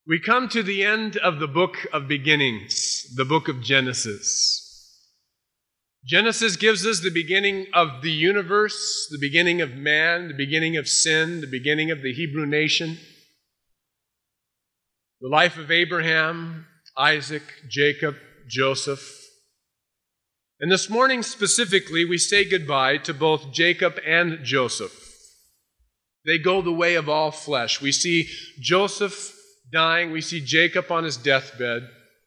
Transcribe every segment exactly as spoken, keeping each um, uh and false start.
We come to the end of the book of beginnings, the book of Genesis. Genesis gives us the beginning of the universe, the beginning of man, the beginning of sin, the beginning of the Hebrew nation, the life of Abraham, Isaac, Jacob, Joseph. And this morning specifically, we say goodbye to both Jacob and Joseph. They go the way of all flesh. We see Joseph dying, we see Jacob on his deathbed.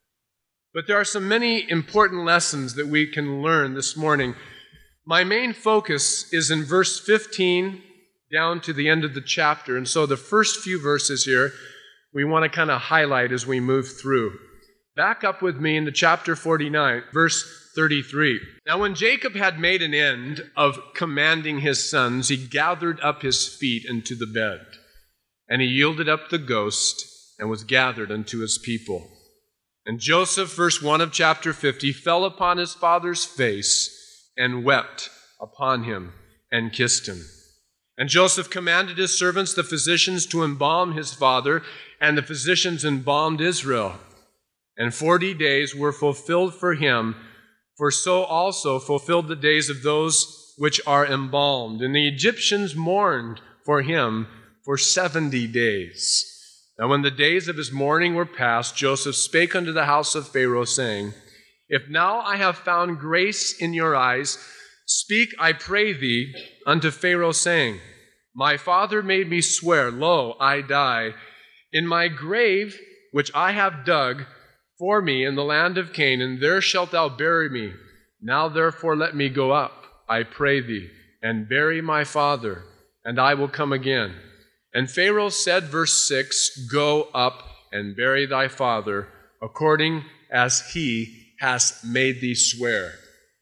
But there are so many important lessons that we can learn this morning. My main focus is in verse fifteen down to the end of the chapter. And so the first few verses here, we want to kind of highlight as we move through. Back up with me into chapter forty-nine, verse thirty-three. Now when Jacob had made an end of commanding his sons, he gathered up his feet into the bed, and he yielded up the ghost, and was gathered unto his people. And Joseph, verse one of chapter fifty, fell upon his father's face and wept upon him and kissed him. And Joseph commanded his servants, the physicians, to embalm his father, and the physicians embalmed Israel. And forty days were fulfilled for him, for so also fulfilled the days of those which are embalmed. And the Egyptians mourned for him for seventy days. Now when the days of his mourning were past, Joseph spake unto the house of Pharaoh, saying, If now I have found grace in your eyes, speak, I pray thee, unto Pharaoh, saying, My father made me swear, lo, I die. In my grave, which I have dug for me in the land of Canaan, there shalt thou bury me. Now therefore let me go up, I pray thee, and bury my father, and I will come again. And Pharaoh said, verse six, Go up and bury thy father, according as he has made thee swear.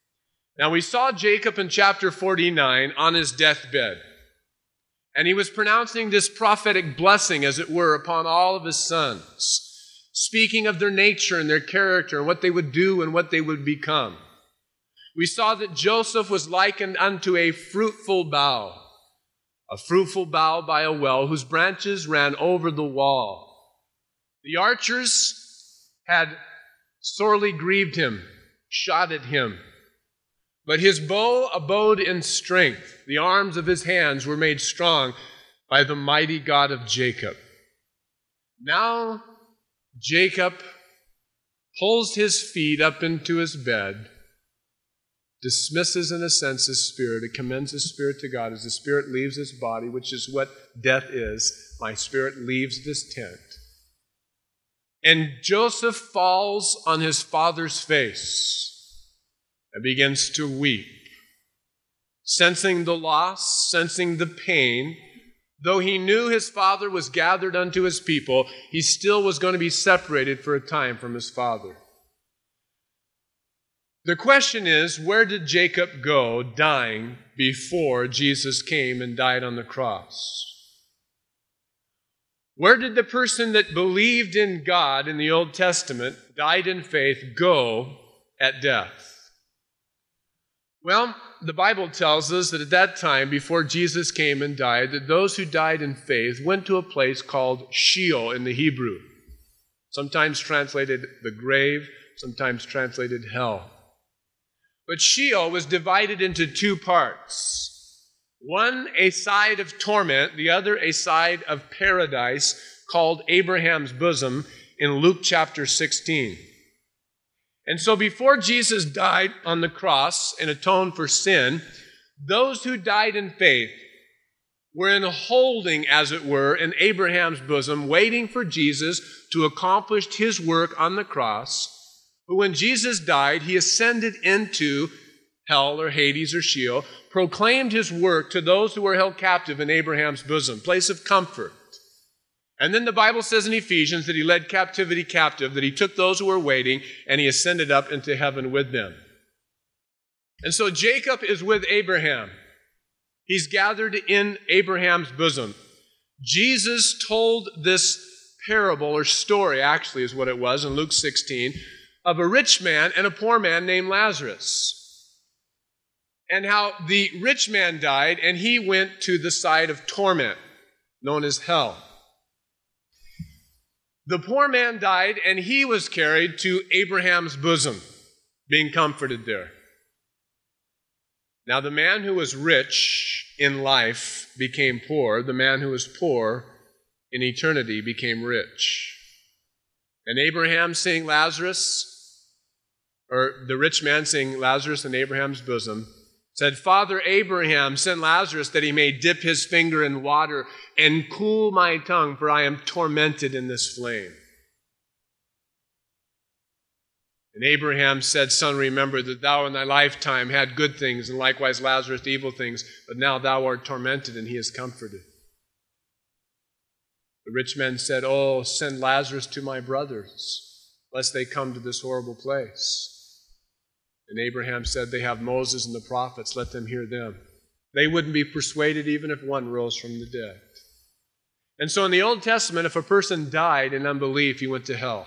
Now we saw Jacob in chapter forty-nine on his deathbed, and he was pronouncing this prophetic blessing, as it were, upon all of his sons, speaking of their nature and their character, and what they would do and what they would become. We saw that Joseph was likened unto a fruitful bough, a fruitful bough by a well, whose branches ran over the wall. The archers had sorely grieved him, shot at him. But his bow abode in strength. The arms of his hands were made strong by the mighty God of Jacob. Now Jacob pulls his feet up into his bed, dismisses in a sense his spirit, it commends his spirit to God as the spirit leaves his body, which is what death is. My spirit leaves this tent. And Joseph falls on his father's face and begins to weep, sensing the loss, sensing the pain. Though he knew his father was gathered unto his people, he still was going to be separated for a time from his father. The question is, where did Jacob go dying before Jesus came and died on the cross? Where did the person that believed in God in the Old Testament, died in faith, go at death? Well, the Bible tells us that at that time, before Jesus came and died, that those who died in faith went to a place called Sheol in the Hebrew, sometimes translated the grave, sometimes translated hell. But Sheol was divided into two parts. One, a side of torment, the other, a side of paradise, called Abraham's bosom in Luke chapter sixteen. And so before Jesus died on the cross and atoned for sin, those who died in faith were in holding, as it were, in Abraham's bosom, waiting for Jesus to accomplish his work on the cross. But when Jesus died, he ascended into hell or Hades or Sheol, proclaimed his work to those who were held captive in Abraham's bosom, place of comfort. And then the Bible says in Ephesians that he led captivity captive, that he took those who were waiting and he ascended up into heaven with them. And so Jacob is with Abraham. He's gathered in Abraham's bosom. Jesus told this parable or story, actually is what it was in Luke sixteen, of a rich man and a poor man named Lazarus. And how the rich man died and he went to the side of torment, known as hell. The poor man died, and he was carried to Abraham's bosom, being comforted there. Now the man who was rich in life became poor. The man who was poor in eternity became rich. And Abraham seeing Lazarus, or the rich man seeing Lazarus in Abraham's bosom, said, Father Abraham, send Lazarus that he may dip his finger in water and cool my tongue, for I am tormented in this flame. And Abraham said, Son, remember that thou in thy lifetime had good things, and likewise Lazarus evil things, but now thou art tormented, and he is comforted. The rich man said, Oh, send Lazarus to my brothers, lest they come to this horrible place. And Abraham said, They have Moses and the prophets, let them hear them. They wouldn't be persuaded even if one rose from the dead. And so in the Old Testament, if a person died in unbelief, he went to hell.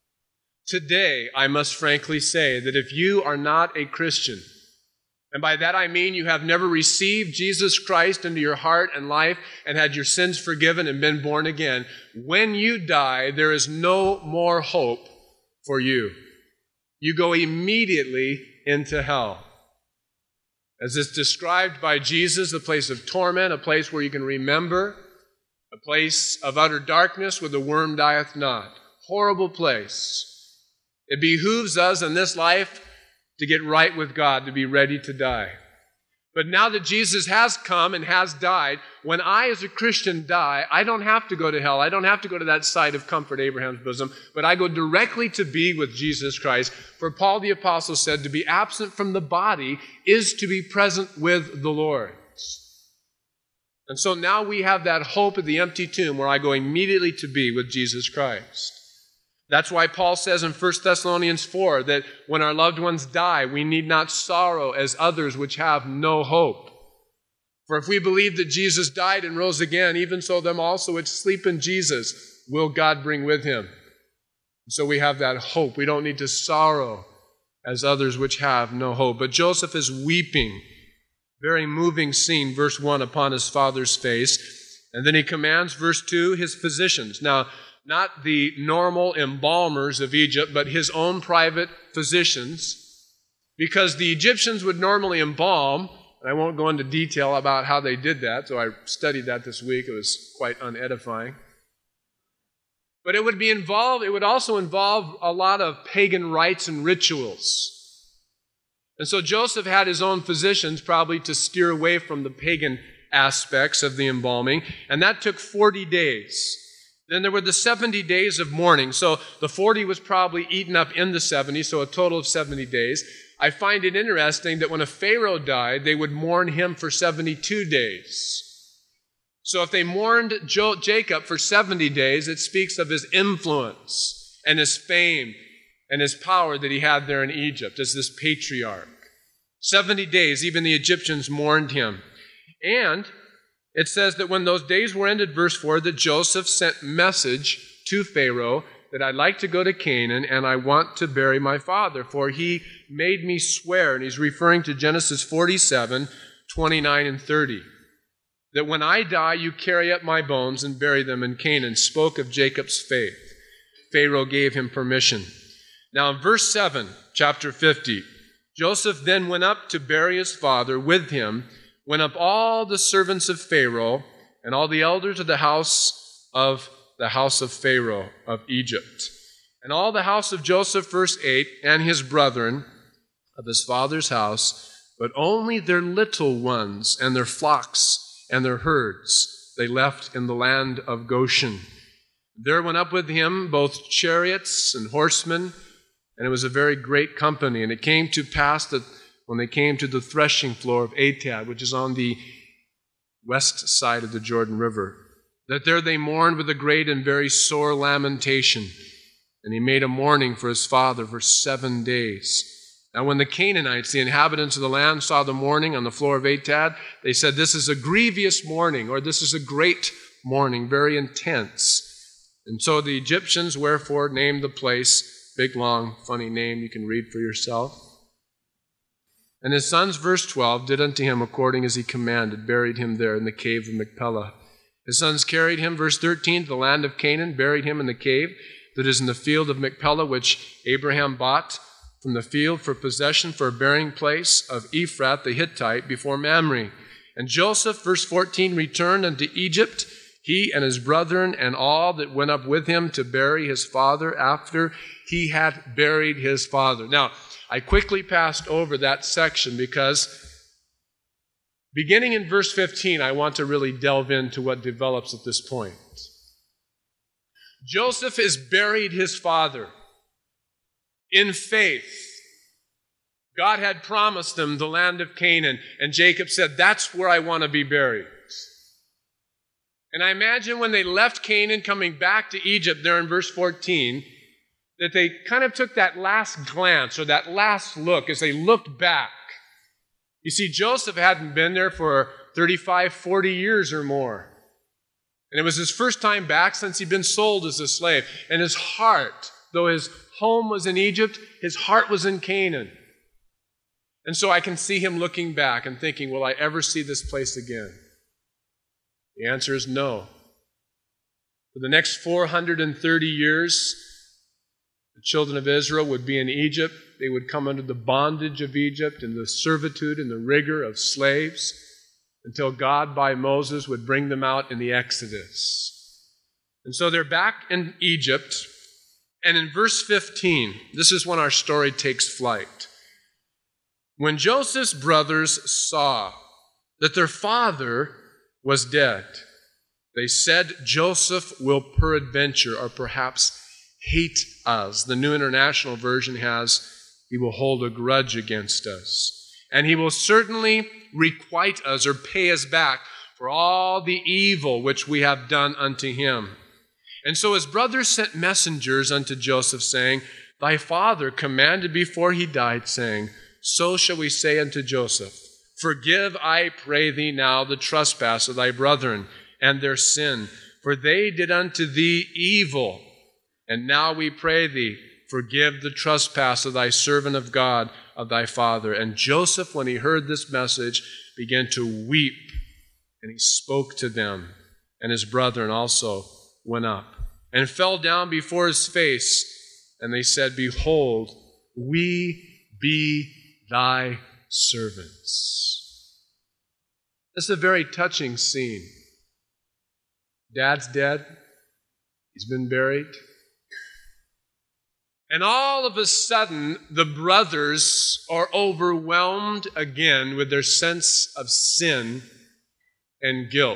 Today, I must frankly say that if you are not a Christian, and by that I mean you have never received Jesus Christ into your heart and life and had your sins forgiven and been born again, when you die, there is no more hope for you. You go immediately into hell. As it's described by Jesus, a place of torment, a place where you can remember, a place of utter darkness where the worm dieth not. Horrible place. It behooves us in this life to get right with God, to be ready to die. But now that Jesus has come and has died, when I as a Christian die, I don't have to go to hell. I don't have to go to that site of comfort, Abraham's bosom, but I go directly to be with Jesus Christ. For Paul the Apostle said, to be absent from the body is to be present with the Lord. And so now we have that hope of the empty tomb where I go immediately to be with Jesus Christ. That's why Paul says in First Thessalonians four that when our loved ones die, we need not sorrow as others which have no hope. For if we believe that Jesus died and rose again, even so them also which sleep in Jesus will God bring with him. So we have that hope. We don't need to sorrow as others which have no hope. But Joseph is weeping. Very moving scene, verse one, upon his father's face. And then he commands, verse two, his physicians. Now, not the normal embalmers of Egypt, but his own private physicians, because the Egyptians would normally embalm, and I won't go into detail about how they did that, so I studied that this week. It was quite unedifying. But it would be involved, it would also involve a lot of pagan rites and rituals. And so Joseph had his own physicians probably to steer away from the pagan aspects of the embalming, and that took forty days. Then there were the seventy days of mourning. So the forty was probably eaten up in the seventy, so a total of seventy days. I find it interesting that when a Pharaoh died, they would mourn him for seventy-two days. So if they mourned Jo- Jacob for seventy days, it speaks of his influence and his fame and his power that he had there in Egypt as this patriarch. seventy days, even the Egyptians mourned him. And it says that when those days were ended, verse four, that Joseph sent message to Pharaoh that I'd like to go to Canaan and I want to bury my father, for he made me swear, and he's referring to Genesis forty-seven, twenty-nine and thirty, that when I die, you carry up my bones and bury them in Canaan, spoke of Jacob's faith. Pharaoh gave him permission. Now in verse seven, chapter fifty, Joseph then went up to bury his father. With him went up all the servants of Pharaoh and all the elders of the house of the house of Pharaoh of Egypt. And all the house of Joseph, verse eight, and his brethren of his father's house, but only their little ones and their flocks and their herds they left in the land of Goshen. There went up with him both chariots and horsemen, and it was a very great company. And it came to pass that when they came to the threshing floor of Atad, which is on the west side of the Jordan River, that there they mourned with a great and very sore lamentation. And he made a mourning for his father for seven days. Now when the Canaanites, the inhabitants of the land, saw the mourning on the floor of Atad, they said, this is a grievous mourning, or this is a great mourning, very intense. And so the Egyptians, wherefore, named the place, big, long, funny name you can read for yourself. And his sons, verse twelve, did unto him according as he commanded, buried him there in the cave of Machpelah. His sons carried him, verse thirteen, to the land of Canaan, buried him in the cave that is in the field of Machpelah, which Abraham bought from the field for possession for a burying place of Ephrath the Hittite before Mamre. And Joseph, verse fourteen, returned unto Egypt, he and his brethren and all that went up with him to bury his father after he had buried his father. Now, I quickly passed over that section because beginning in verse fifteen, I want to really delve into what develops at this point. Joseph has buried his father in faith. God had promised them the land of Canaan, and Jacob said, that's where I want to be buried. And I imagine when they left Canaan, coming back to Egypt there in verse fourteen, that they kind of took that last glance or that last look as they looked back. You see, Joseph hadn't been there for thirty-five, forty years or more. And it was his first time back since he'd been sold as a slave. And his heart, though his home was in Egypt, his heart was in Canaan. And so I can see him looking back and thinking, will I ever see this place again? The answer is no. For the next four hundred thirty years, the children of Israel would be in Egypt. They would come under the bondage of Egypt and the servitude and the rigor of slaves until God, by Moses, would bring them out in the Exodus. And so they're back in Egypt. And in verse fifteen, this is when our story takes flight. When Joseph's brothers saw that their father was dead, they said, Joseph will peradventure, or perhaps hate us. The New International Version has, he will hold a grudge against us. And he will certainly requite us or pay us back for all the evil which we have done unto him. And so his brothers sent messengers unto Joseph, saying, thy father commanded before he died, saying, so shall we say unto Joseph, forgive, I pray thee now, the trespass of thy brethren and their sin, for they did unto thee evil. And now we pray thee, forgive the trespass of thy servant of God, of thy father. And Joseph, when he heard this message, began to weep, and he spoke to them. And his brethren also went up and fell down before his face. And they said, behold, we be thy servants. This is a very touching scene. Dad's dead. He's been buried. And all of a sudden, the brothers are overwhelmed again with their sense of sin and guilt.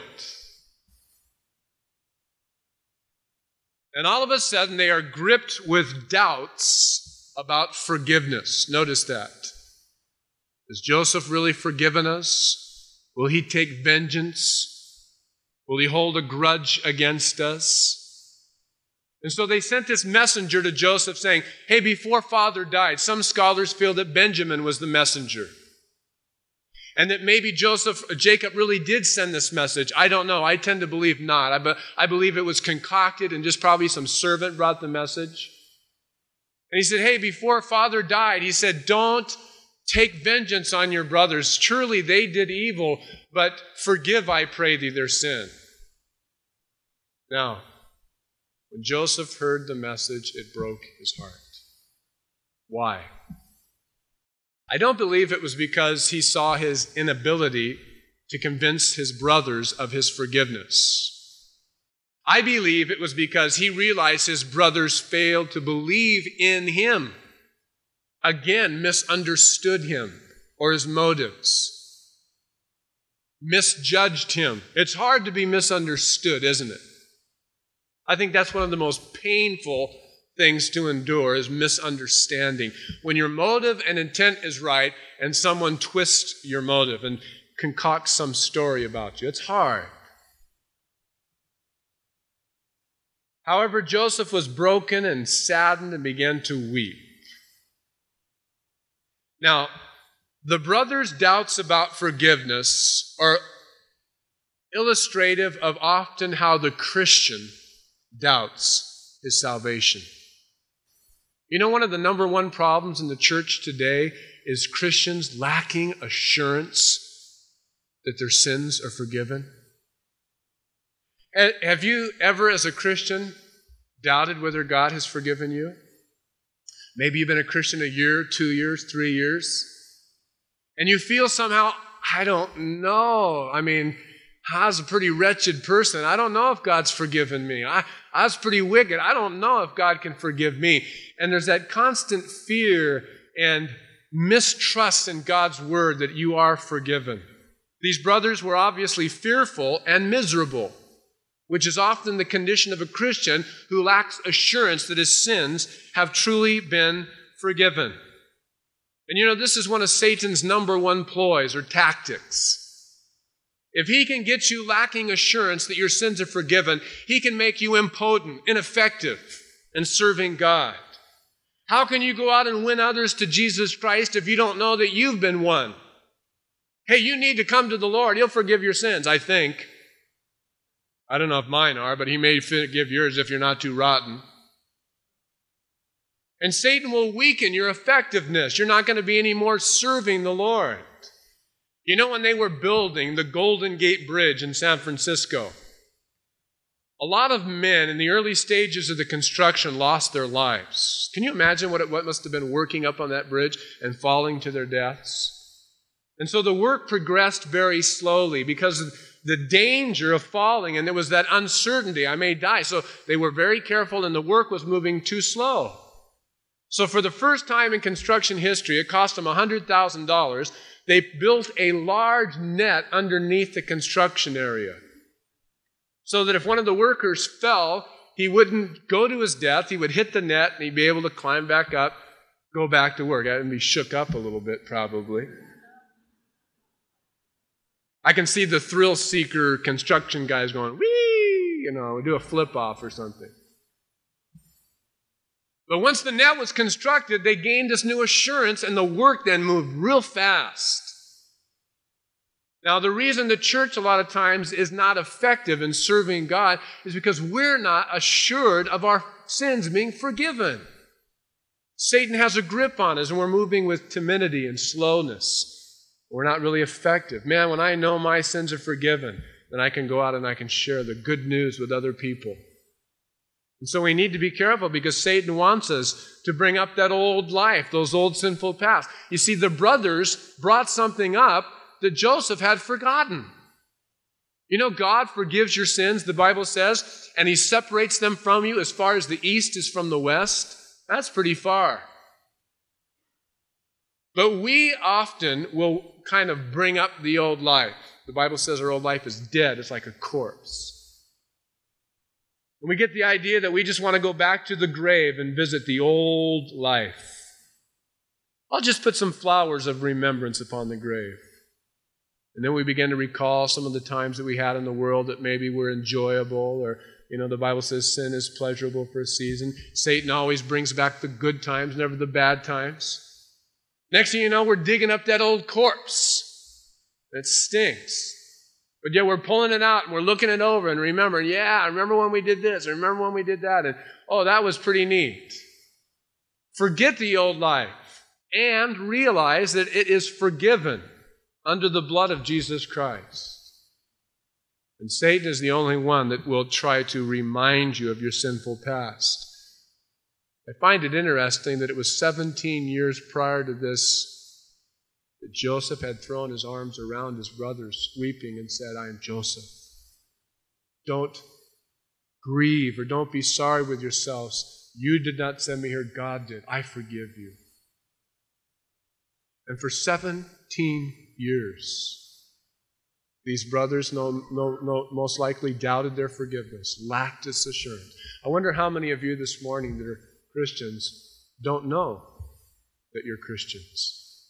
And all of a sudden, they are gripped with doubts about forgiveness. Notice that. Has Joseph really forgiven us? Will he take vengeance? Will he hold a grudge against us? And so they sent this messenger to Joseph saying, hey, before father died, some scholars feel that Benjamin was the messenger. And that maybe Joseph, Jacob really did send this message. I don't know. I tend to believe not. I, be, I believe it was concocted and just probably some servant brought the message. And he said, hey, before father died, he said, don't take vengeance on your brothers. Surely they did evil, but forgive, I pray thee, their sin. Now, when Joseph heard the message, it broke his heart. Why? I don't believe it was because he saw his inability to convince his brothers of his forgiveness. I believe it was because he realized his brothers failed to believe in him. Again, misunderstood him or his motives. Misjudged him. It's hard to be misunderstood, isn't it? I think that's one of the most painful things to endure is misunderstanding. When your motive and intent is right and someone twists your motive and concocts some story about you, it's hard. However, Joseph was broken and saddened and began to weep. Now, the brothers' doubts about forgiveness are illustrative of often how the Christian doubts his salvation. You know, one of the number one problems in the church today is Christians lacking assurance that their sins are forgiven. Have you ever, as a Christian, doubted whether God has forgiven you? Maybe you've been a Christian a year, two years, three years, and you feel somehow, I don't know. I mean, I was a pretty wretched person. I don't know if God's forgiven me. I, I was pretty wicked. I don't know if God can forgive me. And there's that constant fear and mistrust in God's word that you are forgiven. These brothers were obviously fearful and miserable, which is often the condition of a Christian who lacks assurance that his sins have truly been forgiven. And you know, this is one of Satan's number one ploys or tactics. If he can get you lacking assurance that your sins are forgiven, he can make you impotent, ineffective in serving God. How can you go out and win others to Jesus Christ if you don't know that you've been won? Hey, you need to come to the Lord. He'll forgive your sins, I think. I don't know if mine are, but he may forgive yours if you're not too rotten. And Satan will weaken your effectiveness. You're not going to be any more serving the Lord. You know, when they were building the Golden Gate Bridge in San Francisco, a lot of men in the early stages of the construction lost their lives. Can you imagine what it what must have been working up on that bridge and falling to their deaths? And so the work progressed very slowly because of the danger of falling, and there was that uncertainty, I may die. So they were very careful, and the work was moving too slow. So for the first time in construction history, it cost them one hundred thousand dollars. They built a large net underneath the construction area so that if one of the workers fell, he wouldn't go to his death. He would hit the net, and he'd be able to climb back up, go back to work. I'd be shook up a little bit, probably. I can see the thrill-seeker construction guys going, whee, you know, do a flip-off or something. But once the net was constructed, they gained this new assurance, and the work then moved real fast. Now, the reason the church a lot of times is not effective in serving God is because we're not assured of our sins being forgiven. Satan has a grip on us, and we're moving with timidity and slowness. We're not really effective. Man, when I know my sins are forgiven, then I can go out and I can share the good news with other people. And so we need to be careful because Satan wants us to bring up that old life, those old sinful past. You see, the brothers brought something up that Joseph had forgotten. You know, God forgives your sins, the Bible says, and he separates them from you as far as the east is from the west. That's pretty far. But we often will kind of bring up the old life. The Bible says our old life is dead. It's like a corpse. And we get the idea that we just want to go back to the grave and visit the old life. I'll just put some flowers of remembrance upon the grave. And then we begin to recall some of the times that we had in the world that maybe were enjoyable, or, you know, the Bible says sin is pleasurable for a season. Satan always brings back the good times, never the bad times. Next thing you know, we're digging up that old corpse. It stinks. But yet we're pulling it out and we're looking it over and remembering, yeah, I remember when we did this, I remember when we did that, and oh, that was pretty neat. Forget the old life and realize that it is forgiven under the blood of Jesus Christ. And Satan is the only one that will try to remind you of your sinful past. I find it interesting that it was seventeen years prior to this that Joseph had thrown his arms around his brothers, weeping, and said, I am Joseph. Don't grieve or don't be sorry with yourselves. You did not send me here, God did. I forgive you. And for seventeen years, these brothers no, no, no, most likely doubted their forgiveness, lacked this assurance. I wonder how many of you this morning that are Christians don't know that you're Christians.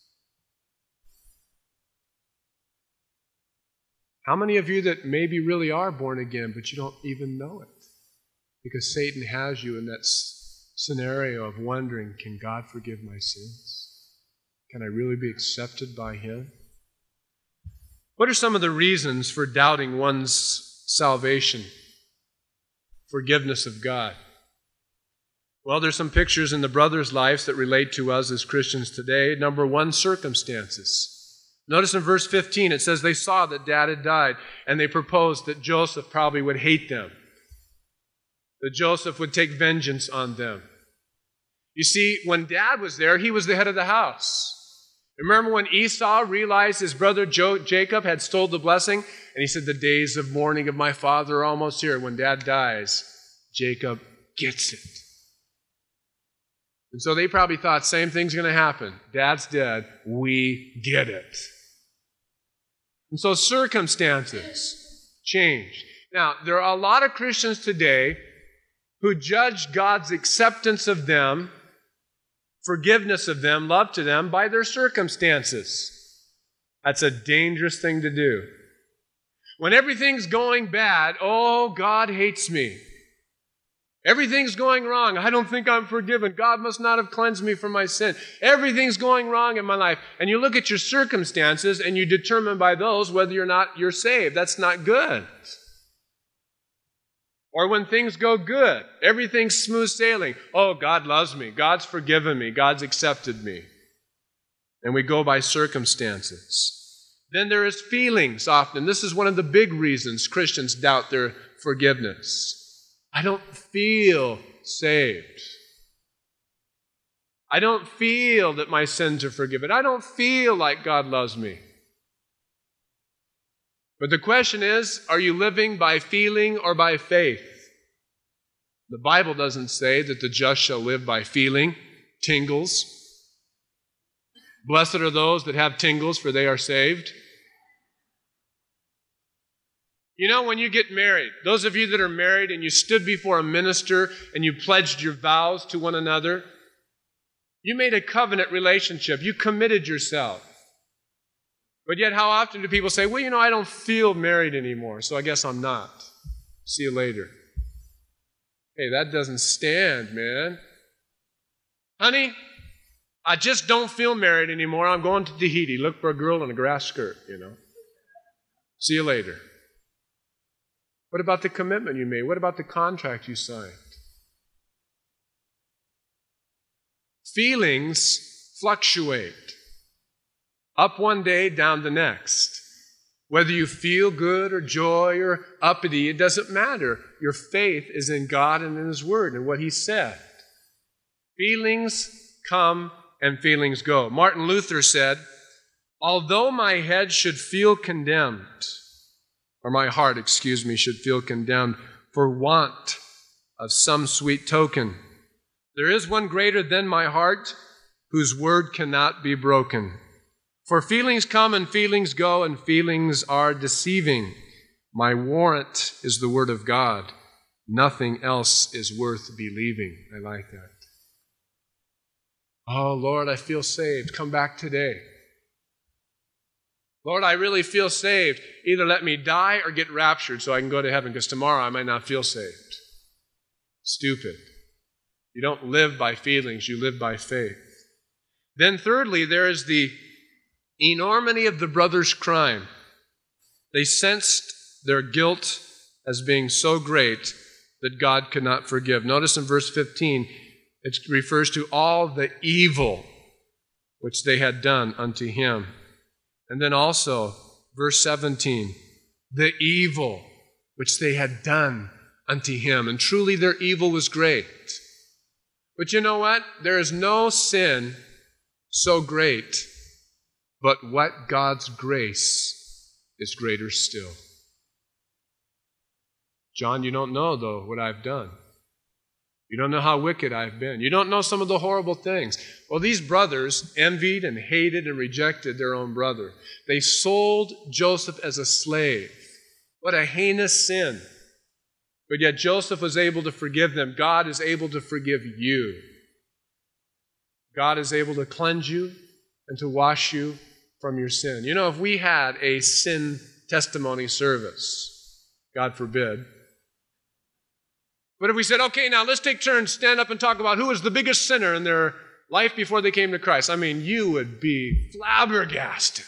How many of you that maybe really are born again, but you don't even know it? Because Satan has you in that scenario of wondering, can God forgive my sins? Can I really be accepted by Him? What are some of the reasons for doubting one's salvation, forgiveness of God? Well, there's some pictures in the brothers' lives that relate to us as Christians today. Number one, circumstances. Notice in verse fifteen, it says they saw that Dad had died, and they proposed that Joseph probably would hate them, that Joseph would take vengeance on them. You see, when Dad was there, he was the head of the house. Remember when Esau realized his brother Jo- Jacob had stole the blessing? And he said, the days of mourning of my father are almost here. When Dad dies, Jacob gets it. And so they probably thought, same thing's going to happen. Dad's dead. We get it. And so circumstances change. Now, there are a lot of Christians today who judge God's acceptance of them, forgiveness of them, love to them by their circumstances. That's a dangerous thing to do. When everything's going bad, oh, God hates me. Everything's going wrong. I don't think I'm forgiven. God must not have cleansed me from my sin. Everything's going wrong in my life. And you look at your circumstances and you determine by those whether or not you're saved. That's not good. Or when things go good, everything's smooth sailing. Oh, God loves me. God's forgiven me. God's accepted me. And we go by circumstances. Then there is feelings often. This is one of the big reasons Christians doubt their forgiveness. I don't feel saved. I don't feel that my sins are forgiven. I don't feel like God loves me. But the question is, are you living by feeling or by faith? The Bible doesn't say that the just shall live by feeling, tingles. Blessed are those that have tingles, for they are saved. You know, when you get married, those of you that are married and you stood before a minister and you pledged your vows to one another, you made a covenant relationship. You committed yourself. But yet, how often do people say, well, you know, I don't feel married anymore, so I guess I'm not. See you later. Hey, that doesn't stand, man. Honey, I just don't feel married anymore. I'm going to Tahiti. Look for a girl in a grass skirt, you know. See you later. What about the commitment you made? What about the contract you signed? Feelings fluctuate. Up one day, down the next. Whether you feel good or joy or uppity, it doesn't matter. Your faith is in God and in His Word and what He said. Feelings come and feelings go. Martin Luther said, although my head should feel condemned, or my heart, excuse me, should feel condemned for want of some sweet token, there is one greater than my heart, whose word cannot be broken. For feelings come and feelings go, and feelings are deceiving. My warrant is the word of God. Nothing else is worth believing. I like that. Oh, Lord, I feel saved. Come back today. Lord, I really feel saved. Either let me die or get raptured so I can go to heaven, because tomorrow I might not feel saved. Stupid. You don't live by feelings, you live by faith. Then thirdly, there is the enormity of the brothers' crime. They sensed their guilt as being so great that God could not forgive. Notice in verse fifteen, it refers to all the evil which they had done unto him. And then also, verse seventeen, the evil which they had done unto him. And truly their evil was great. But you know what? There is no sin so great, but what God's grace is greater still. John, you don't know, though, what I've done. You don't know how wicked I've been. You don't know some of the horrible things. Well, these brothers envied and hated and rejected their own brother. They sold Joseph as a slave. What a heinous sin. But yet Joseph was able to forgive them. God is able to forgive you. God is able to cleanse you and to wash you from your sin. You know, if we had a sin testimony service, God forbid, but if we said, okay, now let's take turns, stand up and talk about who was the biggest sinner in their life before they came to Christ, I mean, you would be flabbergasted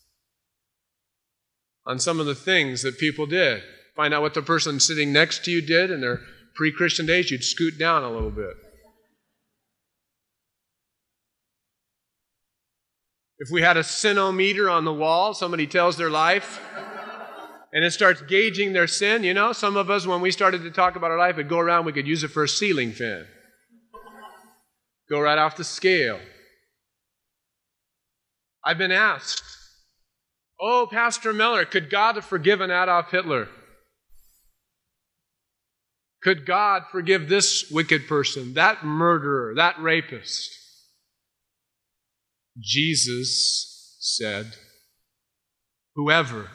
on some of the things that people did. Find out what the person sitting next to you did in their pre-Christian days, you'd scoot down a little bit. If we had a sinometer on the wall, somebody tells their life, and it starts gauging their sin, you know, some of us, when we started to talk about our life, it'd go around, we could use it for a ceiling fan. Go right off the scale. I've been asked, oh, Pastor Miller, could God have forgiven Adolf Hitler? Could God forgive this wicked person, that murderer, that rapist? Jesus said, whoever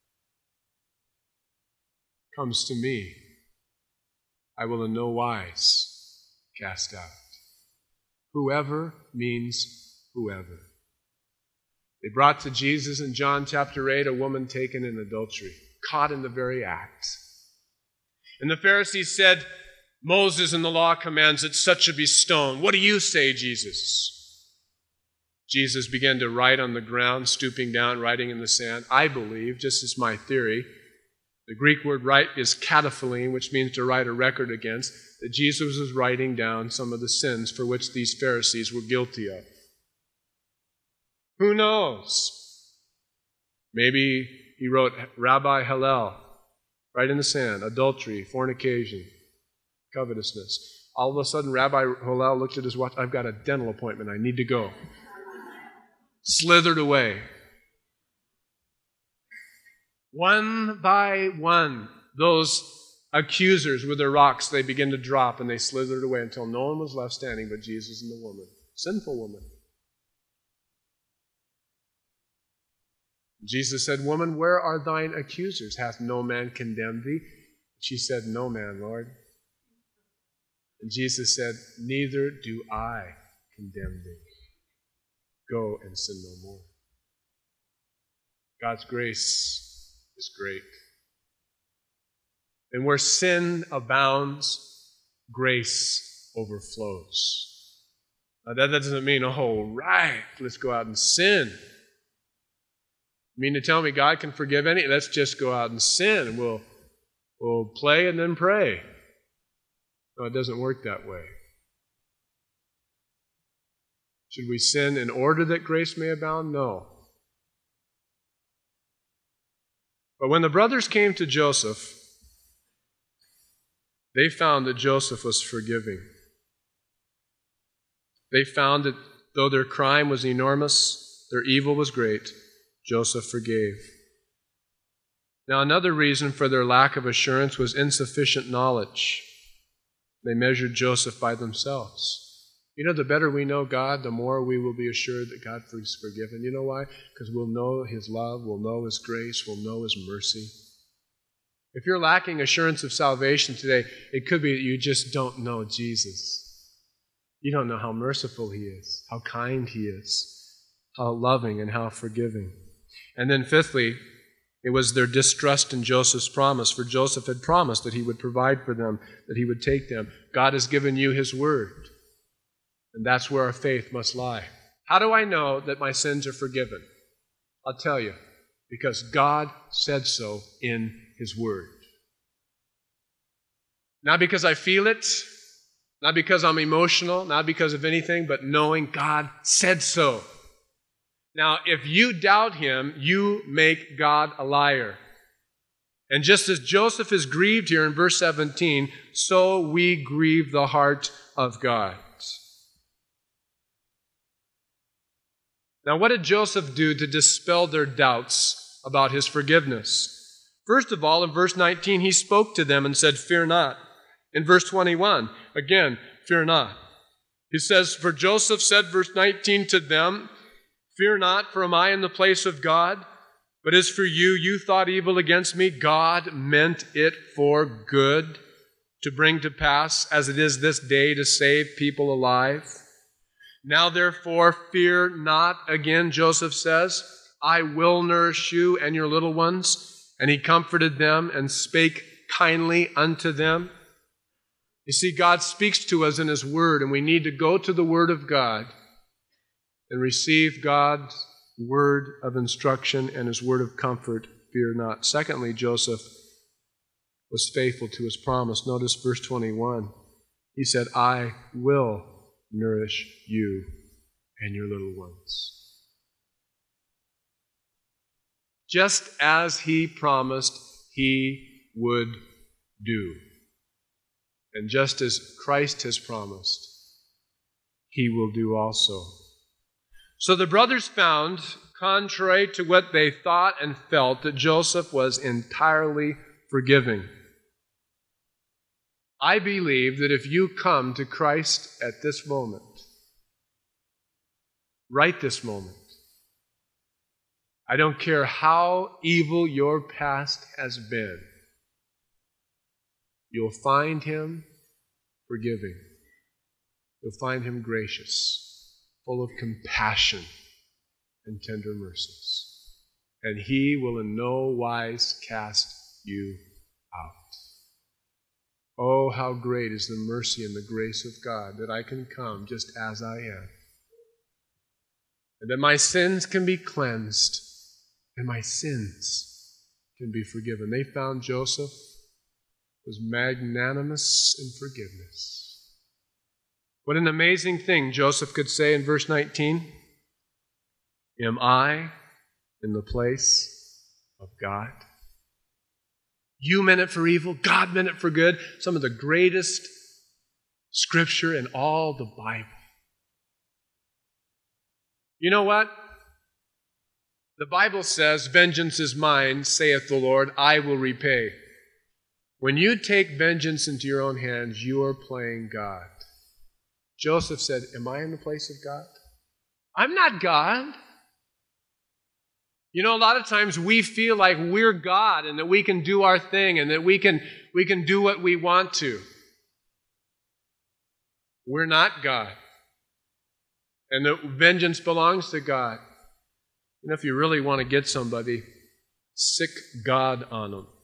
comes to me, I will in no wise cast out. Whoever means whoever. They brought to Jesus in John chapter eight a woman taken in adultery, caught in the very act. And the Pharisees said, Moses in the law commands that such should be stoned. What do you say, Jesus? Jesus began to write on the ground, stooping down, writing in the sand. I believe, just as my theory, the Greek word write is kataphilein, which means to write a record against, that Jesus was writing down some of the sins for which these Pharisees were guilty of. Who knows? Maybe he wrote Rabbi Hillel, right in the sand, adultery, fornication, covetousness. All of a sudden, Rabbi Hillel looked at his watch. I've got a dental appointment. I need to go. Slithered away. One by one, those accusers with their rocks, they began to drop and they slithered away until no one was left standing but Jesus and the woman. Sinful woman. Jesus said, Woman, where are thine accusers? Hath no man condemned thee? She said, No man, Lord. And Jesus said, Neither do I condemn thee. Go and sin no more. God's grace is great. And where sin abounds, grace overflows. Now that doesn't mean, oh, right, let's go out and sin. You mean to tell me God can forgive any? Let's just go out and sin and we'll, we'll play and then pray. No, it doesn't work that way. Should we sin in order that grace may abound? No. But when the brothers came to Joseph, they found that Joseph was forgiving. They found that though their crime was enormous, their evil was great, Joseph forgave. Now, another reason for their lack of assurance was insufficient knowledge. They measured Joseph by themselves. You know, the better we know God, the more we will be assured that God is forgiven. You know why? Because we'll know His love, we'll know His grace, we'll know His mercy. If you're lacking assurance of salvation today, it could be that you just don't know Jesus. You don't know how merciful He is, how kind He is, how loving and how forgiving. And then fifthly, it was their distrust in Joseph's promise, for Joseph had promised that he would provide for them, that he would take them. God has given you His word, and that's where our faith must lie. How do I know that my sins are forgiven? I'll tell you, because God said so in His word. Not because I feel it, not because I'm emotional, not because of anything, but knowing God said so. Now, if you doubt Him, you make God a liar. And just as Joseph is grieved here in verse seventeen, so we grieve the heart of God. Now, what did Joseph do to dispel their doubts about his forgiveness? First of all, in verse nineteen, he spoke to them and said, Fear not. In verse twenty-one, again, fear not. He says, For Joseph said, verse nineteen, to them, Fear not, for am I in the place of God? But as for you, you thought evil against me. God meant it for good, to bring to pass, as it is this day, to save people alive. Now therefore, fear not. Again, Joseph says, I will nourish you and your little ones. And he comforted them and spake kindly unto them. You see, God speaks to us in His word, and we need to go to the word of God and receive God's word of instruction and His word of comfort. Fear not. Secondly, Joseph was faithful to his promise. Notice verse twenty-one. He said, I will nourish you and your little ones. just as he promised he would do. And just as Christ has promised, he will do also. So the brothers found, contrary to what they thought and felt, that Joseph was entirely forgiving. I believe that if you come to Christ at this moment, right this moment, I don't care how evil your past has been, you'll find him forgiving. You'll find him gracious, full of compassion and tender mercies. And he will in no wise cast you out. Oh, how great is the mercy and the grace of God that I can come just as I am. And that my sins can be cleansed and my sins can be forgiven. They found Joseph was magnanimous in forgiveness. What an amazing thing Joseph could say in verse nineteen. Am I in the place of God? You meant it for evil, God meant it for good. Some of the greatest scripture in all the Bible. You know what? The Bible says, vengeance is mine, saith the Lord, I will repay. When you take vengeance into your own hands, you are playing God. Joseph said, am I in the place of God? I'm not God. You know, a lot of times we feel like we're God and that we can do our thing and that we can, we can do what we want to. We're not God. And that vengeance belongs to God. You know, if you really want to get somebody, sick God on them.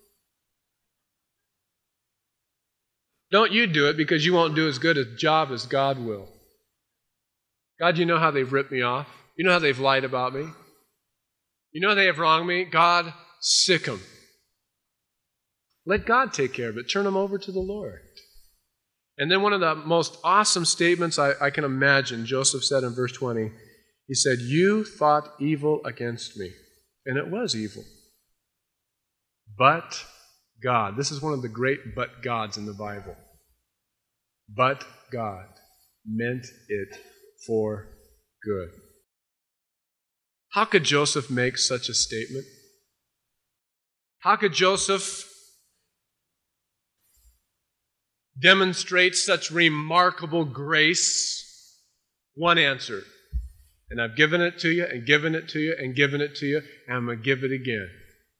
Don't you do it because you won't do as good a job as God will. God, you know how they've ripped me off. You know how they've lied about me. You know they have wronged me. God, sick them. Let God take care of it. Turn them over to the Lord. And then one of the most awesome statements I, I can imagine, Joseph said in verse twenty, he said, you thought evil against me. And it was evil. But God, this is one of the great but gods in the Bible. But God meant it for good. How could Joseph make such a statement? How could Joseph demonstrate such remarkable grace? One answer. And I've given it to you, and given it to you, and given it to you, and I'm going to give it again.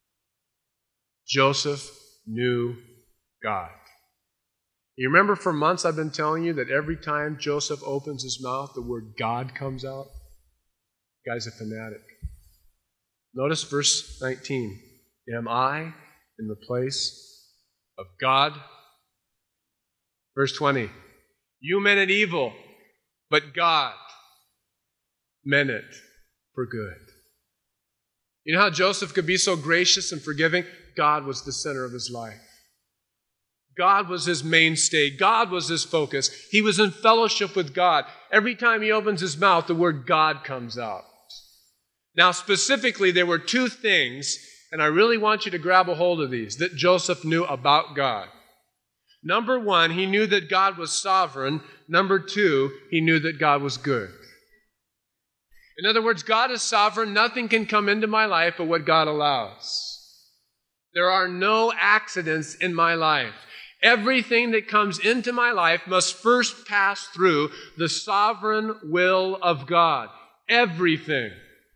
Joseph knew God. You remember for months I've been telling you that every time Joseph opens his mouth, the word God comes out? The guy's a fanatic. Notice verse nineteen. Am I in the place of God? Verse twenty. You meant it evil, but God meant it for good. You know how Joseph could be so gracious and forgiving? God was the center of his life. God was his mainstay. God was his focus. He was in fellowship with God. Every time he opens his mouth, the word God comes out. Now, specifically, there were two things, and I really want you to grab a hold of these, that Joseph knew about God. Number one, he knew that God was sovereign. Number two, he knew that God was good. In other words, God is sovereign. Nothing can come into my life but what God allows. There are no accidents in my life. Everything that comes into my life must first pass through the sovereign will of God. Everything.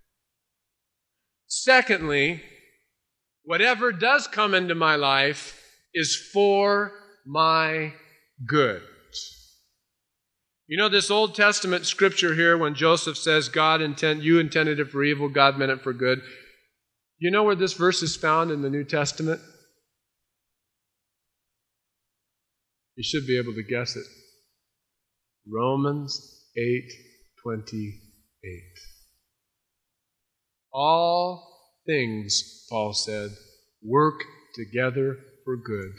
Secondly, whatever does come into my life is for my good. You know this Old Testament scripture here when Joseph says, God intend, you intended it for evil, God meant it for good. You know where this verse is found in the New Testament? You should be able to guess it. Romans eight twenty-eight. All things, Paul said, work together for good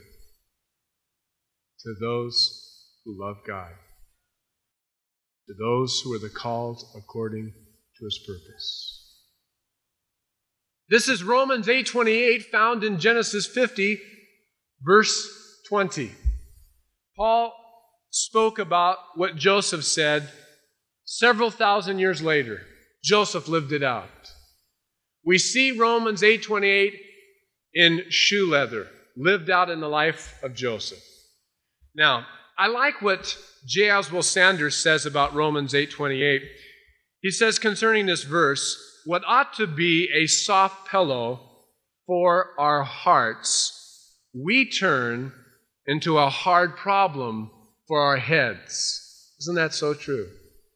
to those who love God, to those who are the called according to his purpose. This is Romans eight twenty-eight, found in Genesis fifty, verse twenty. Paul spoke about what Joseph said several thousand years later. Joseph lived it out. We see Romans eight twenty-eight in shoe leather, lived out in the life of Joseph. Now, I like what J. Oswald Sanders says about Romans eight twenty-eight. He says concerning this verse, what ought to be a soft pillow for our hearts, we turn into a hard problem for our heads. Isn't that so true?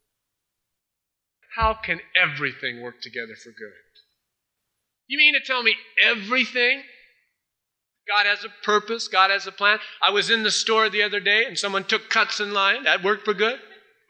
How can everything work together for good? You mean to tell me everything? God has a purpose. God has a plan. I was in the store the other day and someone took cuts in line. That worked for good.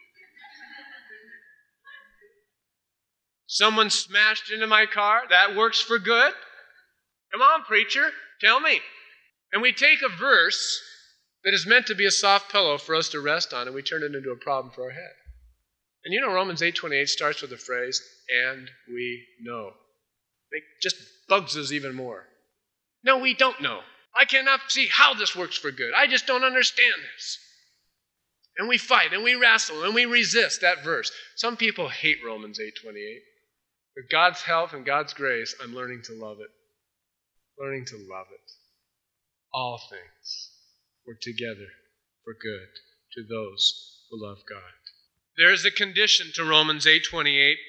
Someone smashed into my car. That works for good. Come on, preacher. Tell me. And we take a verse that is meant to be a soft pillow for us to rest on and we turn it into a problem for our head. And you know Romans eight twenty-eight starts with the phrase, and we know. It just bugs us even more. No, we don't know. I cannot see how this works for good. I just don't understand this. And we fight and we wrestle and we resist that verse. Some people hate Romans eight twenty-eight. With God's help and God's grace, I'm learning to love it. Learning to love it. All things work together for good to those who love God. There is a condition to Romans eight twenty-eight.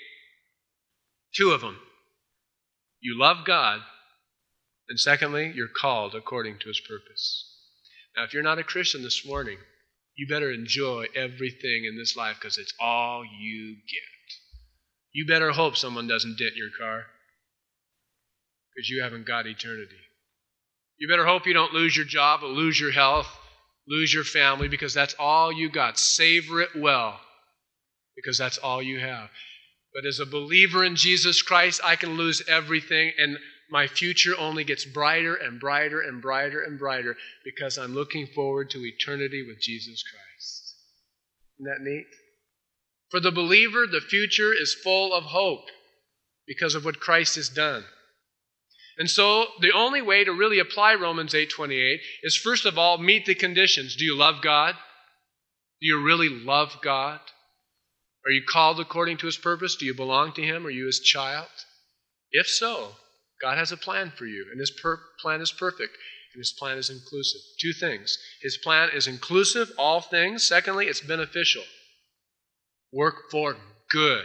Two of them. You love God, and secondly, you're called according to His purpose. Now, if you're not a Christian this morning, you better enjoy everything in this life because it's all you get. You better hope someone doesn't dent your car because you haven't got eternity. You better hope you don't lose your job or lose your health, lose your family because that's all you got. Savor it well because that's all you have. But as a believer in Jesus Christ, I can lose everything and my future only gets brighter and brighter and brighter and brighter because I'm looking forward to eternity with Jesus Christ. Isn't that neat? For the believer, the future is full of hope because of what Christ has done. And so the only way to really apply Romans eight twenty-eight is first of all, meet the conditions. Do you love God? Do you really love God? Are you called according to His purpose? Do you belong to Him? Are you His child? If so, God has a plan for you, and His per- plan is perfect, and His plan is inclusive. Two things. His plan is inclusive, all things. Secondly, it's beneficial. Work for good.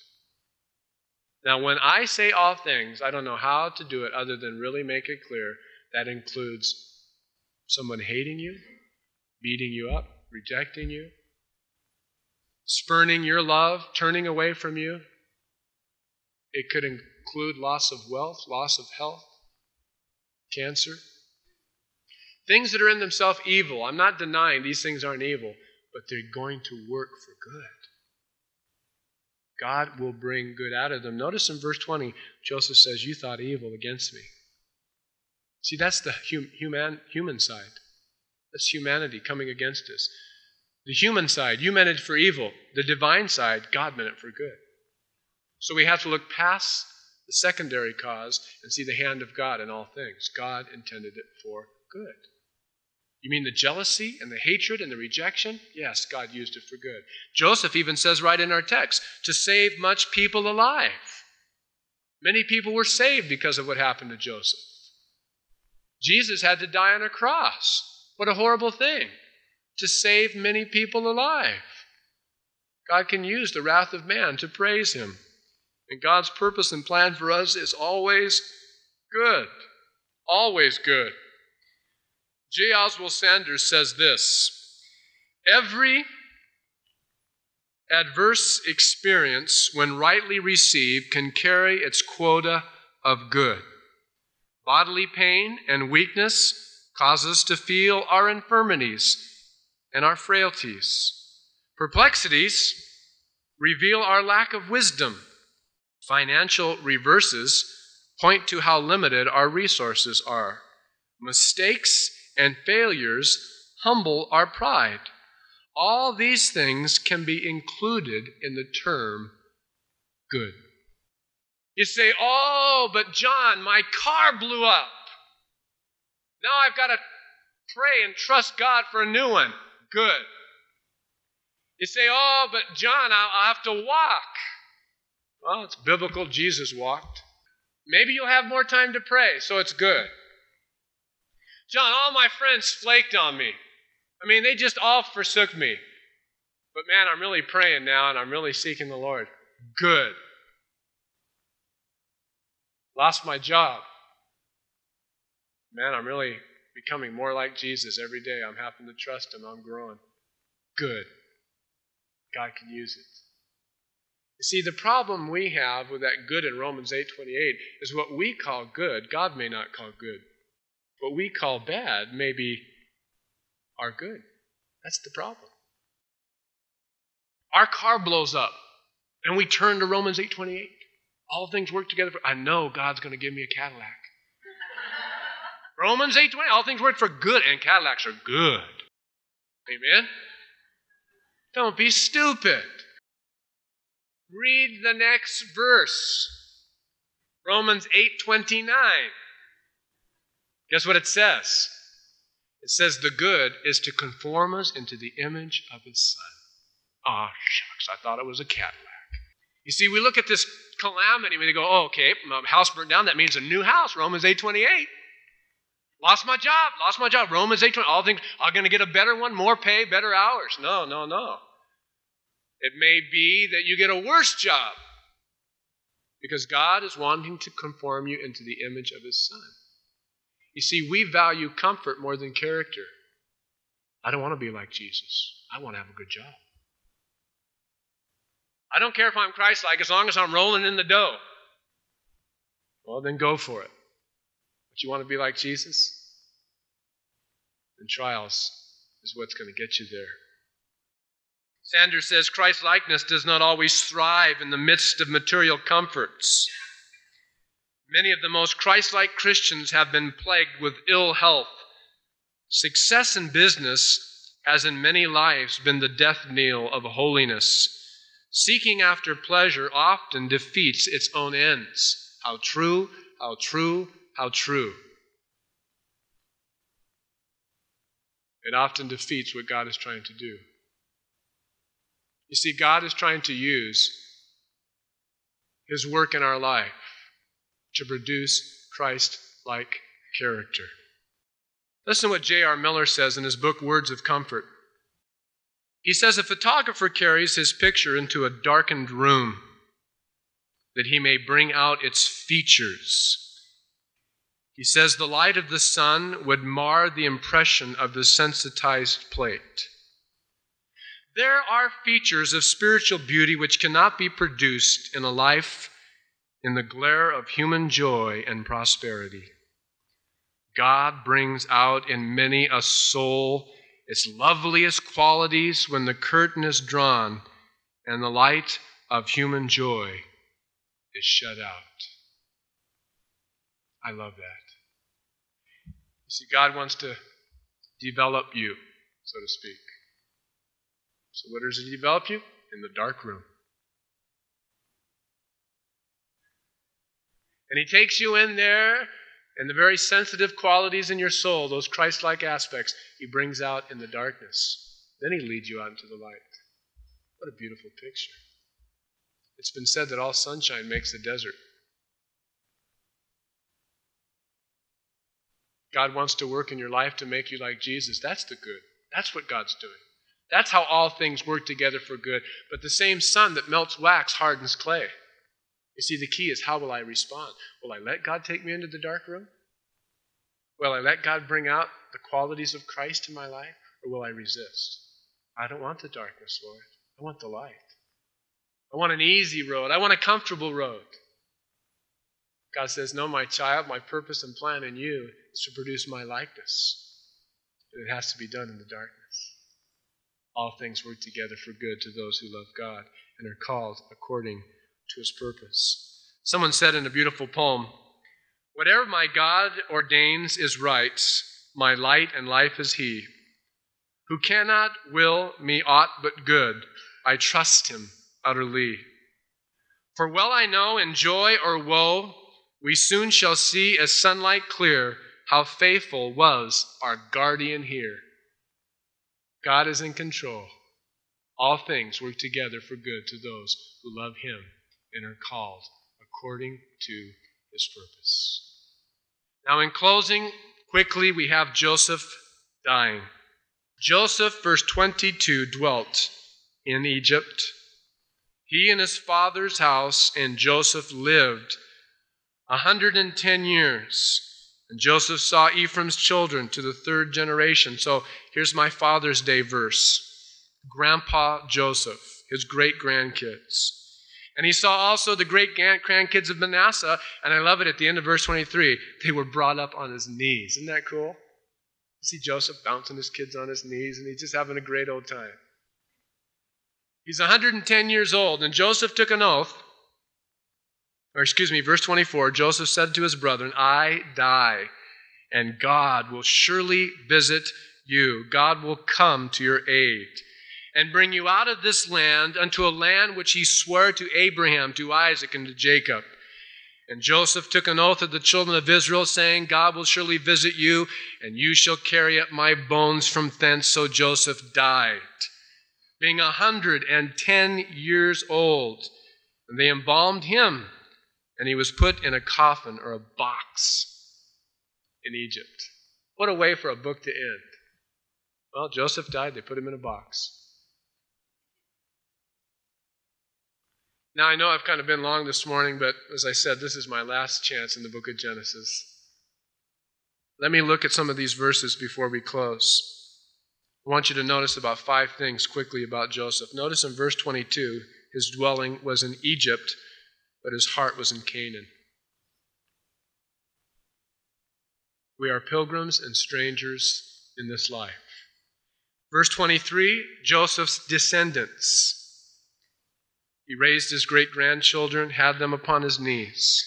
Now, when I say all things, I don't know how to do it other than really make it clear that includes someone hating you, beating you up, rejecting you, spurning your love, turning away from you. It could include loss of wealth, loss of health, cancer. Things that are in themselves evil. I'm not denying these things aren't evil, but they're going to work for good. God will bring good out of them. Notice in verse twenty, Joseph says, you thought evil against me. See, that's the hum- human, human side. That's humanity coming against us. The human side, you meant it for evil. The divine side, God meant it for good. So we have to look past the secondary cause and see the hand of God in all things. God intended it for good. You mean the jealousy and the hatred and the rejection? Yes, God used it for good. Joseph even says right in our text, to save much people alive. Many people were saved because of what happened to Joseph. Jesus had to die on a cross. What a horrible thing. To save many people alive. God can use the wrath of man to praise Him. And God's purpose and plan for us is always good. Always good. J. Oswald Sanders says this, every adverse experience, when rightly received, can carry its quota of good. Bodily pain and weakness cause us to feel our infirmities and our frailties. Perplexities reveal our lack of wisdom. Financial reverses point to how limited our resources are. Mistakes and failures humble our pride. All these things can be included in the term good. You say, oh, but John, my car blew up. Now I've got to pray and trust God for a new one. Good. You say, oh, but John, I'll, I'll have to walk. Well, it's biblical. Jesus walked. Maybe you'll have more time to pray, so it's good. John, all my friends flaked on me. I mean, they just all forsook me. But man, I'm really praying now, and I'm really seeking the Lord. Good. Lost my job. Man, I'm really becoming more like Jesus every day. I'm having to trust Him. I'm growing. Good. God can use it. You see, the problem we have with that good in Romans eight twenty-eight is what we call good, God may not call good. What we call bad may be our good. That's the problem. Our car blows up, and we turn to Romans eight twenty-eight. All things work together for, I know God's going to give me a Cadillac. Romans eight twenty, all things work for good, and Cadillacs are good. Amen? Don't be stupid. Read the next verse. Romans eight twenty-nine. Guess what it says? It says the good is to conform us into the image of His Son. Ah, oh, shucks, I thought it was a Cadillac. You see, we look at this calamity and we go, oh, okay, my house burnt down. That means a new house, Romans eight twenty-eight. Lost my job, lost my job, Romans eight twenty. All things, I'm going to get a better one, more pay, better hours. No, no, no. It may be that you get a worse job because God is wanting to conform you into the image of His Son. You see, we value comfort more than character. I don't want to be like Jesus. I want to have a good job. I don't care if I'm Christ-like as long as I'm rolling in the dough. Well, then go for it. But you want to be like Jesus? Then trials is what's going to get you there. Sanders says Christ-likeness does not always thrive in the midst of material comforts. Many of the most Christ-like Christians have been plagued with ill health. Success in business has in many lives been the death knell of holiness. Seeking after pleasure often defeats its own ends. How true, how true, how true. It often defeats what God is trying to do. You see, God is trying to use His work in our life to produce Christ-like character. Listen to what J R Miller says in his book, Words of Comfort. He says, a photographer carries his picture into a darkened room that he may bring out its features. He says the light of the sun would mar the impression of the sensitized plate. There are features of spiritual beauty which cannot be produced in a life in the glare of human joy and prosperity. God brings out in many a soul its loveliest qualities when the curtain is drawn and the light of human joy is shut out. I love that. You see, God wants to develop you, so to speak. So where does He develop you? In the dark room. And He takes you in there, and the very sensitive qualities in your soul, those Christ-like aspects, He brings out in the darkness. Then He leads you out into the light. What a beautiful picture. It's been said that all sunshine makes the desert. God wants to work in your life to make you like Jesus. That's the good. That's what God's doing. That's how all things work together for good. But the same sun that melts wax hardens clay. You see, the key is, how will I respond? Will I let God take me into the dark room? Will I let God bring out the qualities of Christ in my life? Or will I resist? I don't want the darkness, Lord. I want the light. I want an easy road. I want a comfortable road. God says, no, my child, my purpose and plan in you is to produce my likeness. And it has to be done in the darkness. All things work together for good to those who love God and are called according to His purpose. Someone said in a beautiful poem, whatever my God ordains is right, my light and life is He. Who cannot will me aught but good, I trust Him utterly. For well I know in joy or woe, we soon shall see as sunlight clear how faithful was our guardian here. God is in control. All things work together for good to those who love him and are called according to his purpose. Now in closing, quickly we have Joseph dying. Joseph, verse twenty-two, dwelt in Egypt. He and his father's house and Joseph lived a hundred and ten years. And Joseph saw Ephraim's children to the third generation. So here's my Father's Day verse. Grandpa Joseph, his great-grandkids. And he saw also the great-grandkids of Manasseh, and I love it at the end of verse twenty-three, they were brought up on his knees. Isn't that cool? You see Joseph bouncing his kids on his knees, and he's just having a great old time. He's one hundred and ten years old, and Joseph took an oath, or excuse me, verse twenty-four, Joseph said to his brethren, I die, and God will surely visit you. God will come to your aid and bring you out of this land unto a land which he swore to Abraham, to Isaac, and to Jacob. And Joseph took an oath of the children of Israel, saying, God will surely visit you, and you shall carry up my bones from thence. So Joseph died, being a hundred and ten years old. And they embalmed him, and he was put in a coffin or a box in Egypt. What a way for a book to end. Well, Joseph died, they put him in a box. Now, I know I've kind of been long this morning, but as I said, this is my last chance in the book of Genesis. Let me look at some of these verses before we close. I want you to notice about five things quickly about Joseph. Notice in verse twenty-two, his dwelling was in Egypt, but his heart was in Canaan. We are pilgrims and strangers in this life. Verse twenty-three, Joseph's descendants. He raised his great-grandchildren, had them upon his knees.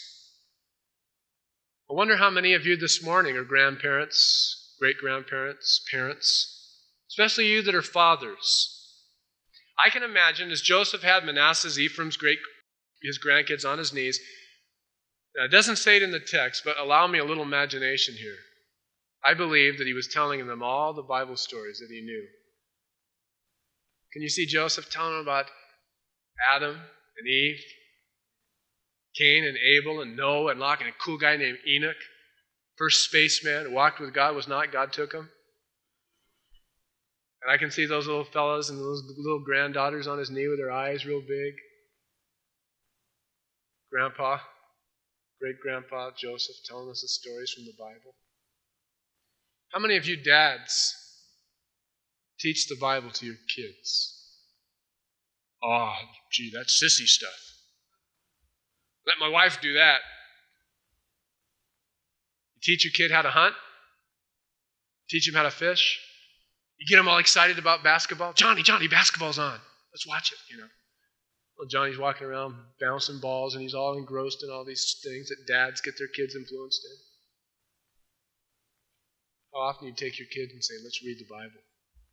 I wonder how many of you this morning are grandparents, great-grandparents, parents, especially you that are fathers. I can imagine as Joseph had Manasseh's, Ephraim's, great, his grandkids on his knees. Now, it doesn't say it in the text, but allow me a little imagination here. I believe that he was telling them all the Bible stories that he knew. Can you see Joseph telling them about Adam and Eve, Cain and Abel and Noah and Lot, and a cool guy named Enoch, first spaceman who walked with God, was not, God took him. And I can see those little fellas and those little granddaughters on his knee with their eyes real big. Grandpa, great-grandpa Joseph telling us the stories from the Bible. How many of you dads teach the Bible to your kids? Oh, gee, that's sissy stuff. Let my wife do that. You teach your kid how to hunt. Teach him how to fish. You get him all excited about basketball. Johnny, Johnny, basketball's on. Let's watch it, you know. Well, Johnny's walking around bouncing balls, and he's all engrossed in all these things that dads get their kids influenced in. How often do you take your kid and say, let's read the Bible.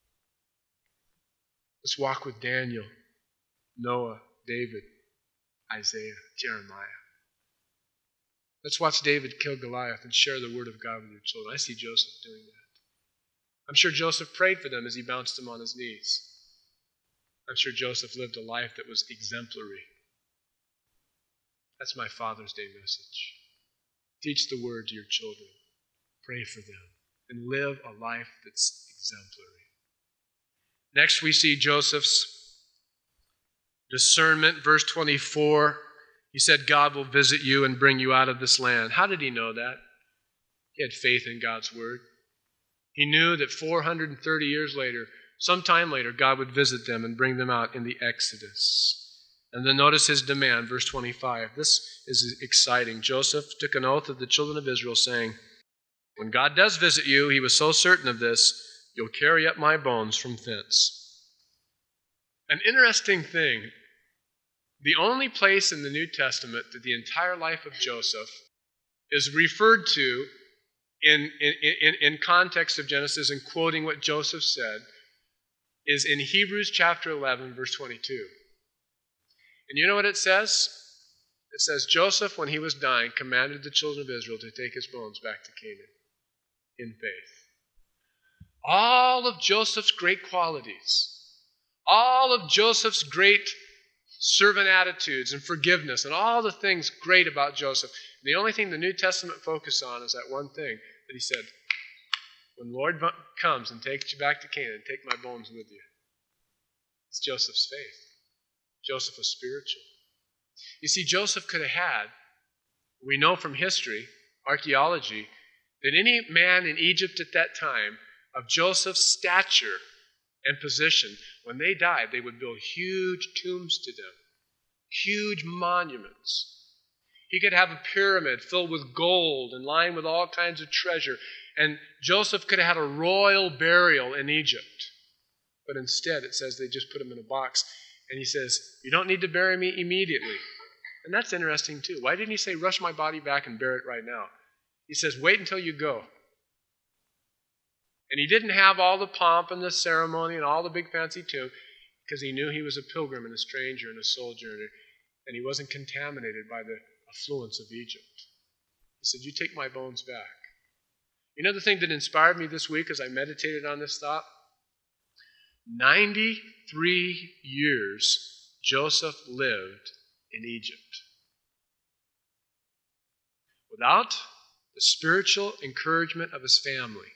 Let's walk with Daniel, Noah, David, Isaiah, Jeremiah. Let's watch David kill Goliath and share the word of God with your children. I see Joseph doing that. I'm sure Joseph prayed for them as he bounced them on his knees. I'm sure Joseph lived a life that was exemplary. That's my Father's Day message. Teach the word to your children. Pray for them. And live a life that's exemplary. Next, we see Joseph's discernment. Verse twenty-four, he said, God will visit you and bring you out of this land. How did he know that? He had faith in God's word. He knew that four hundred thirty years later, sometime later, God would visit them and bring them out in the Exodus. And then notice his demand, verse twenty-five. This is exciting. Joseph took an oath of the children of Israel, saying, when God does visit you, he was so certain of this, you'll carry up my bones from thence. An interesting thing, the only place in the New Testament that the entire life of Joseph is referred to in, in, in, in context of Genesis and quoting what Joseph said is in Hebrews chapter eleven, verse twenty-two. And you know what it says? It says, Joseph, when he was dying, commanded the children of Israel to take his bones back to Canaan in faith. All of Joseph's great qualities, all of Joseph's great servant attitudes and forgiveness, and all the things great about Joseph, the only thing the New Testament focuses on is that one thing that he said, when the Lord comes and takes you back to Canaan, take my bones with you. It's Joseph's faith. Joseph was spiritual. You see, Joseph could have had, we know from history, archaeology, that any man in Egypt at that time of Joseph's stature and position, when they died, they would build huge tombs to them, huge monuments. He could have a pyramid filled with gold and lined with all kinds of treasure. And Joseph could have had a royal burial in Egypt. But instead, it says they just put him in a box. And he says, you don't need to bury me immediately. And that's interesting too. Why didn't he say, rush my body back and bury it right now? He says, wait until you go. And he didn't have all the pomp and the ceremony and all the big fancy tomb because he knew he was a pilgrim and a stranger and a sojourner. And he wasn't contaminated by the affluence of Egypt. He said, you take my bones back. You know the thing that inspired me this week as I meditated on this thought? ninety-three years Joseph lived in Egypt without the spiritual encouragement of his family.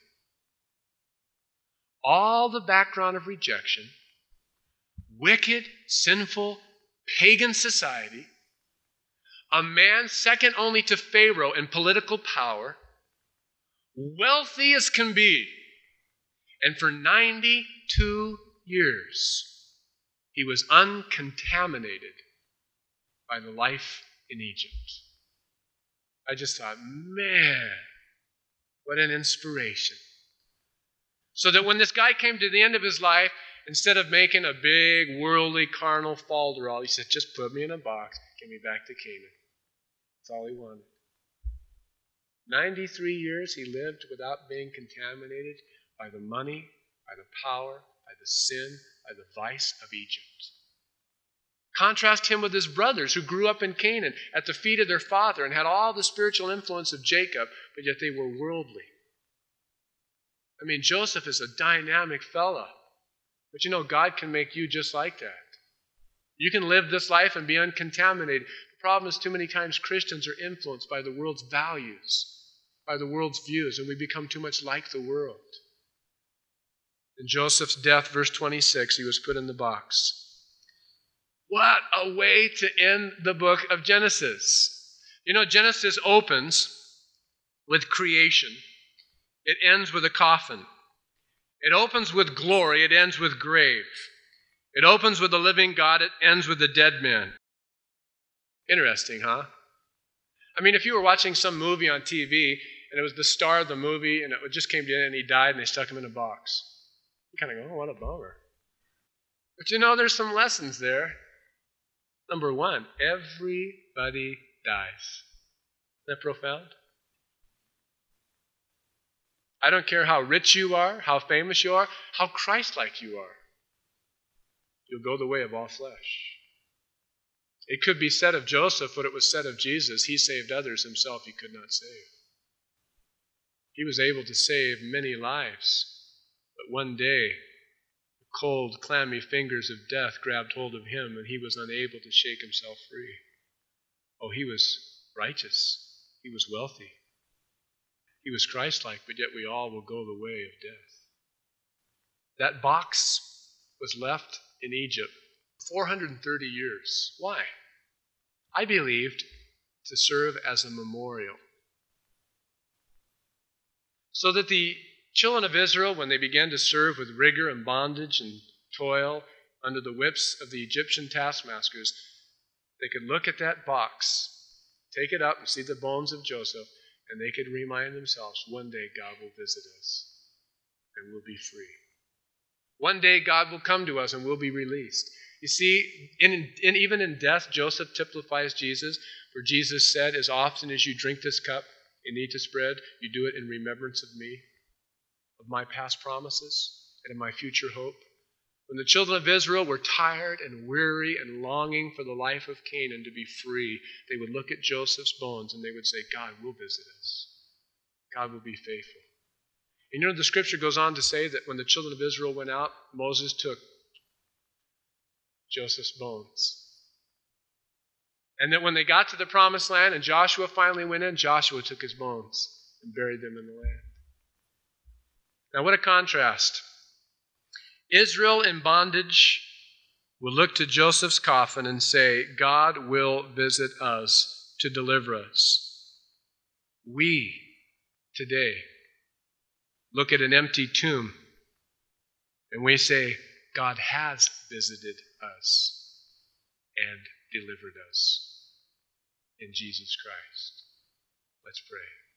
All the background of rejection, wicked, sinful, pagan society, a man second only to Pharaoh in political power, wealthy as can be, and for ninety-two years, he was uncontaminated by the life in Egypt. I just thought, man, what an inspiration. So that when this guy came to the end of his life, instead of making a big, worldly, carnal falderall, he said, just put me in a box, get me back to Canaan. That's all he wanted. ninety-three years he lived without being contaminated by the money, by the power, by the sin, by the vice of Egypt. Contrast him with his brothers who grew up in Canaan at the feet of their father and had all the spiritual influence of Jacob, but yet they were worldly. I mean, Joseph is a dynamic fella. But you know, God can make you just like that. You can live this life and be uncontaminated. The problem is too many times Christians are influenced by the world's values, by the world's views, and we become too much like the world. In Joseph's death, verse twenty-six, he was put in the box. What a way to end the book of Genesis. You know, Genesis opens with creation. It ends with a coffin. It opens with glory. It ends with grave. It opens with the living God. It ends with the dead man. Interesting, huh? I mean, if you were watching some movie on T V and it was the star of the movie and it just came to the end and he died and they stuck him in a box, you kind of go, oh, what a bummer. But you know, there's some lessons there. Number one, everybody dies. Isn't that profound? I don't care how rich you are, how famous you are, how Christ-like you are. You'll go the way of all flesh. It could be said of Joseph what it was said of Jesus. He saved others, himself he could not save. He was able to save many lives, but one day the cold, clammy fingers of death grabbed hold of him and he was unable to shake himself free. Oh, he was righteous. He was wealthy. He was Christ-like, but yet we all will go the way of death. That box was left in Egypt four hundred thirty years. Why? I believed to serve as a memorial. So that the children of Israel, when they began to serve with rigor and bondage and toil under the whips of the Egyptian taskmasters, they could look at that box, take it up and see the bones of Joseph, and they could remind themselves, one day God will visit us and we'll be free. One day God will come to us and we'll be released. You see, in, in, even in death, Joseph typifies Jesus, for Jesus said, as often as you drink this cup and eat this bread, you do it in remembrance of me, of my past promises, and of my future hope. When the children of Israel were tired and weary and longing for the life of Canaan to be free, they would look at Joseph's bones and they would say, God will visit us. God will be faithful. And you know, the scripture goes on to say that when the children of Israel went out, Moses took Joseph's bones. And that when they got to the promised land and Joshua finally went in, Joshua took his bones and buried them in the land. Now, what a contrast. Israel in bondage will look to Joseph's coffin and say, God will visit us to deliver us. We, today, look at an empty tomb and we say, God has visited us and delivered us in Jesus Christ. Let's pray.